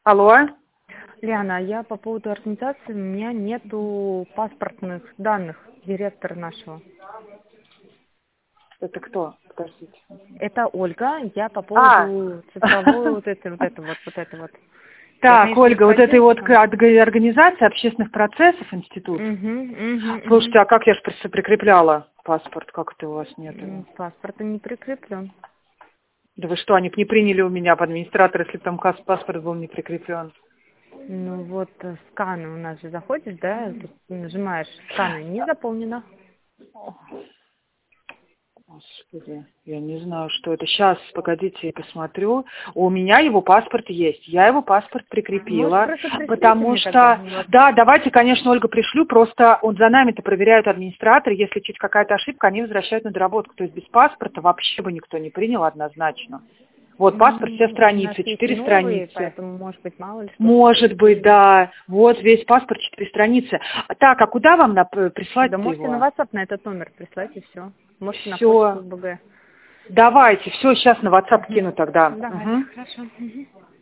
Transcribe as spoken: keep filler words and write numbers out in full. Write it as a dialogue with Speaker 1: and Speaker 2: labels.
Speaker 1: Алло.
Speaker 2: Лиана, я по поводу организации, у меня нету паспортных данных директора нашего.
Speaker 1: Это кто? Подождите.
Speaker 2: Это Ольга, я по
Speaker 1: А!
Speaker 2: поводу цифровой вот это вот это вот, вот это вот. Я,
Speaker 1: Так,
Speaker 2: конечно, не
Speaker 1: Ольга, вот этой вот
Speaker 2: поддерживаю.
Speaker 1: организации общественных процессов институт.
Speaker 2: Угу, угу,
Speaker 1: Слушайте,
Speaker 2: угу.
Speaker 1: а как я же прикрепляла паспорт? Как это у вас нет его?
Speaker 2: Паспорта не прикреплен.
Speaker 1: Да вы что, они бы не приняли у меня по администратору, если бы там кас- паспорт был не прикреплен.
Speaker 2: Ну вот э, сканы у нас же заходишь, да, тут нажимаешь сканы, не заполнено.
Speaker 1: Господи, я не знаю, что это. Сейчас, погодите, я посмотрю. У меня его паспорт есть. Я его паспорт
Speaker 2: Может,
Speaker 1: прикрепила,
Speaker 2: просто пришлите
Speaker 1: потому
Speaker 2: мне тогда?
Speaker 1: что...
Speaker 2: Вот.
Speaker 1: Да, давайте, конечно, Ольга, пришлю, просто он за нами-то проверяют администраторы. Если чуть какая-то ошибка, они возвращают на доработку. То есть без паспорта вообще бы никто не принял однозначно. Вот паспорт, все
Speaker 2: Ну, у нас
Speaker 1: страницы,
Speaker 2: есть
Speaker 1: четыре
Speaker 2: новые,
Speaker 1: страницы.
Speaker 2: поэтому, может быть, мало ли что.
Speaker 1: Может быть, да. Вот весь паспорт, четыре страницы. Так, а куда вам на-
Speaker 2: Да
Speaker 1: прислать-то
Speaker 2: можете на
Speaker 1: его?
Speaker 2: WhatsApp на этот номер прислать и все. Можете на почту
Speaker 1: Все.
Speaker 2: БГ.
Speaker 1: Давайте, все, сейчас на WhatsApp
Speaker 2: Мгм.
Speaker 1: кину тогда.
Speaker 2: Давайте,
Speaker 1: Мгм.
Speaker 2: хорошо. Мгм.